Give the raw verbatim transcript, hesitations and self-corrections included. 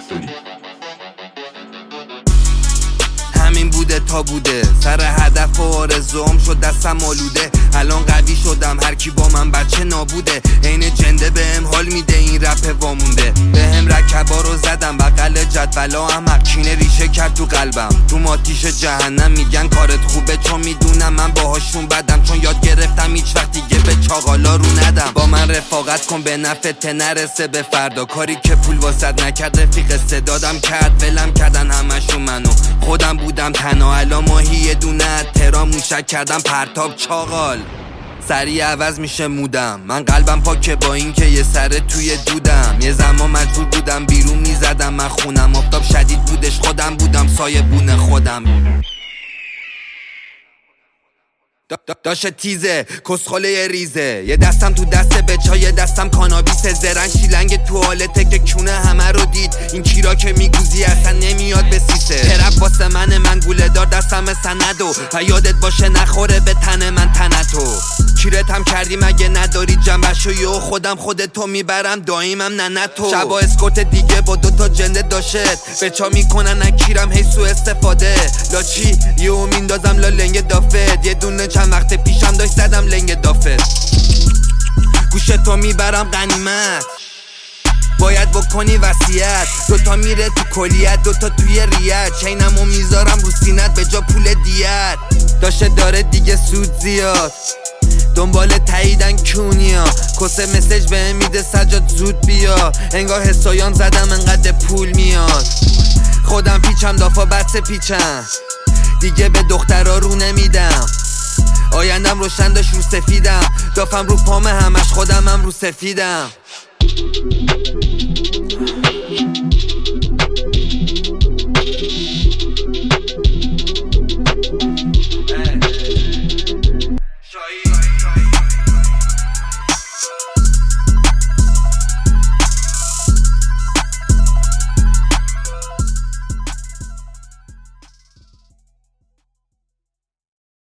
نگهداری. همین بوده تا بوده، سر هدف و آرزوام شد دستم آلوده. الان قوی شدم، هر کی با من بچه نابوده. عین جنده بهم حال میده این رپ وامونده. بهم رکبا رو زدم بغل جدولا، احمق کینه ریشه کرد تو قلبم. تو ماتیش جهنم میگن کارت خوبه، چون میدونم من باهاشون بدم. چون یاد گرفتم هیچ وقت دیگه به چاقالا رو ندم. با من رفاقت کن به نفعت نرسه به فردا. کاری که پول واسط نکرد رفیق صدادم کرد. ولم کردن همشون منو، خودم بودم تنها. الان ماهی یه دونه ترام موشک کردم پرتاب چاقال. سریع عوض میشه مودم، من قلبم پاکه با این که یه سره توی دودم. یه زمان مجبور بودم بیرون میزدم من خونم. آفتاب شدید بودش خودم بودم سایه بونه خودم. داشه تیزه کسخاله ریزه، یه دستم تو دست بچا یه دستم کانابیسه. زرن شیلنگ توالته که کونه همه رو دید. این کیرا که میگوزی اصلا نمیاد به سیسه. ترپ واسه من من گوله دار دستم سندو، و یادت باشه نخوره به تن من تنتو. کیرتم کردی مگه نداری جنبشو، یو خودم خودتو میبرم داییمم ننتو. شبا اسکورت دیگه با دوتا جنده داشت، بچا میکنن نکیرم هی سو استفاده. لاچی یو میندازم لا لنگ دافت، یه دونه چند وقت پیشم داشت زدم لنگ دافت. گوشتو میبرم غنیمت، باید بکنی وصیت. دوتا میره تو کلیت دوتا توی ریت، چینمو میذارم رو سینت به جا پول دیت. داشته داره دیگه سود زیاد، دنبال تاییدن کونیا. کسه مسیج بهم میده سجاد زود بیا. انگار حسایان زدم انقدر پول میاد. خودم پیچم دافا بس پیچم، دیگه به دخترا رو نمیدم. آیندم روشن داشت رو سفیدم، دافم رو پامه همش خودمم رو سفیدم.